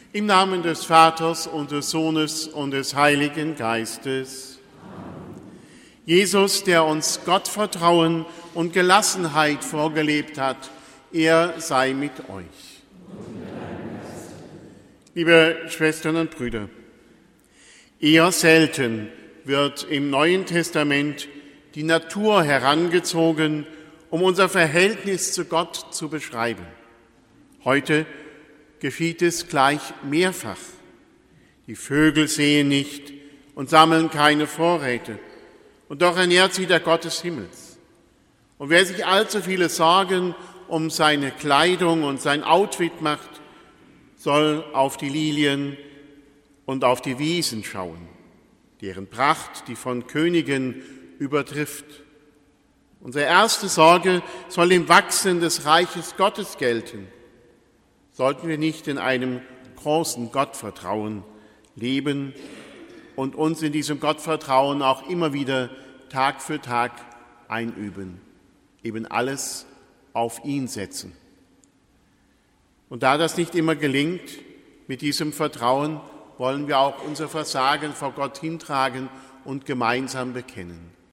Im Namen des Vaters und des Sohnes und des Heiligen Geistes. Jesus, der uns Gottvertrauen und Gelassenheit vorgelebt hat, er sei mit euch. Liebe Schwestern und Brüder, eher selten wird im Neuen Testament die Natur herangezogen, um unser Verhältnis zu Gott zu beschreiben. Heute geschieht es gleich mehrfach. Die Vögel säen nicht und sammeln keine Vorräte, und doch ernährt sie der Gott des Himmels. Und wer sich allzu viele Sorgen um seine Kleidung und sein Outfit macht, soll auf die Lilien und auf die Wiesen schauen, deren Pracht die von Königen übertrifft. Unsere erste Sorge soll im Wachsen des Reiches Gottes gelten. Sollten wir nicht in einem großen Gottvertrauen leben und uns in diesem Gottvertrauen auch immer wieder Tag für Tag einüben, eben alles auf ihn setzen. Und da das nicht immer gelingt, mit diesem Vertrauen wollen wir auch unser Versagen vor Gott hintragen und gemeinsam bekennen.